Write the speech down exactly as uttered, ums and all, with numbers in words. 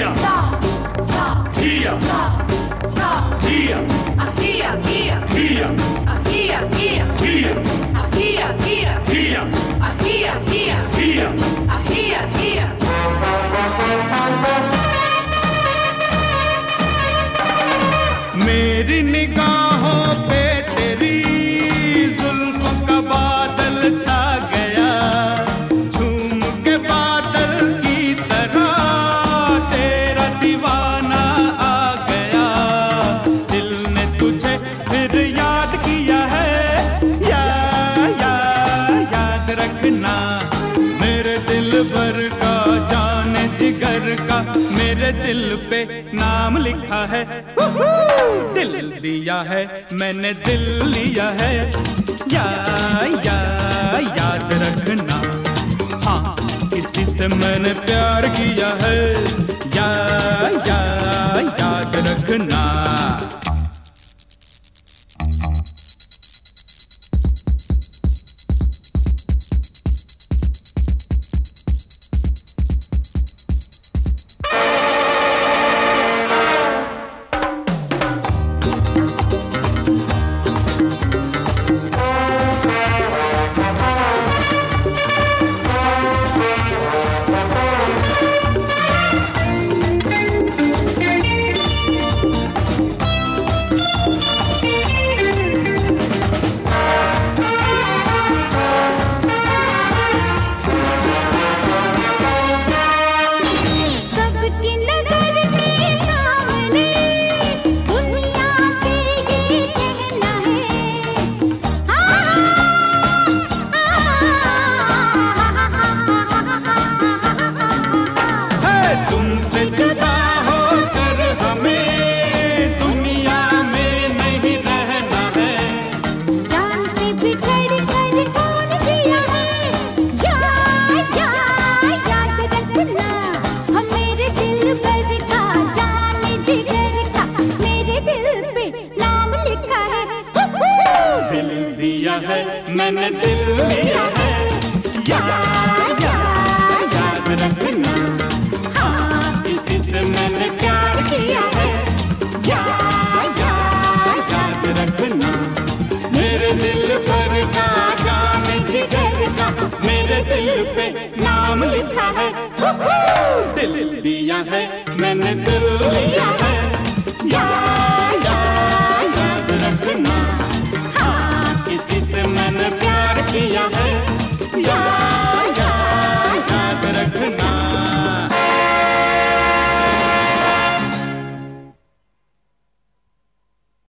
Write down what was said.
मेरी निगाहों पे तेरी जुल्फों का बादल छा गया, झूम के बादल की तरह तेरा दीवाना आ गया। दिल ने तुझे फिर याद किया है, या, या, याद रखना मेरे दिल भर का, जाने जिगर का मेरे दिल पे नाम लिखा है। दिल दिया है मैंने, दिल लिया है, या, या, याद रखना। हाँ, किसी से मैंने प्यार किया है, या, या, याद रखना। मैंने दिल लिया है, या, या, याद रखना। हाँ, किसी से मैंने प्यार किया है, या, या, याद रखना मेरे दिल पर का, जाने जिगर का मेरे दिल पे नाम लिखा है। दिल दिया है मैंने।